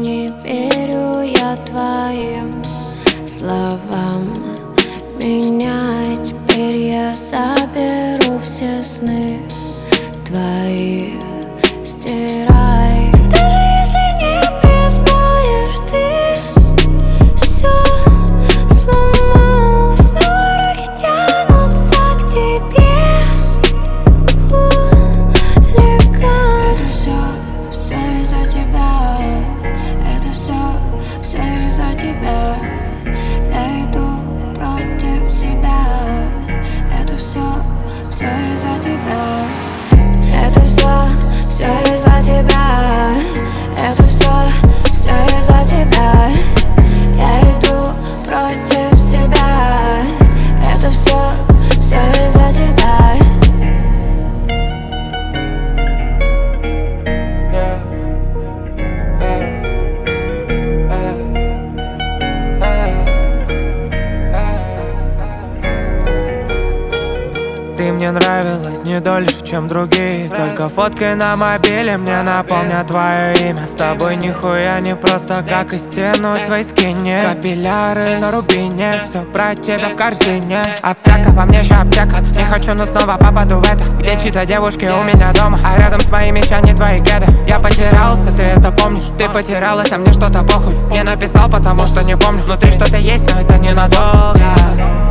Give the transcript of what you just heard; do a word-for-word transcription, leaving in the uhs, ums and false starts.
не верю я твоим словам. Меняй, теперь я заберу все сны твои, стирай. Даже если не признаешь, ты все сломал. Снова руки тянутся к тебе, хулиган. Это все, все из-за тебя. Это все, все из-за тебя. Я иду против себя. Это все, все из-за тебя. Это все, все из-за тебя. Это все, все из-за тебя. Я иду против себя. Это все, все из-за тебя. Ты мне нравилась не дольше, чем другие. Только фотки на мобиле мне напомнят твое имя. С тобой нихуя не просто, как и стену твоей скини. Капилляры на рубине, все про тебя в корзине. Аптека, во мне ща аптека. Не хочу, но снова попаду в это. Где чьи-то девушки у меня дома, а рядом с моими ща не твои кеды. Я потерялся, ты это помнишь? Ты потерялась, а мне что-то похуй. Не написал, потому что не помню. Внутри что-то есть, но это ненадолго.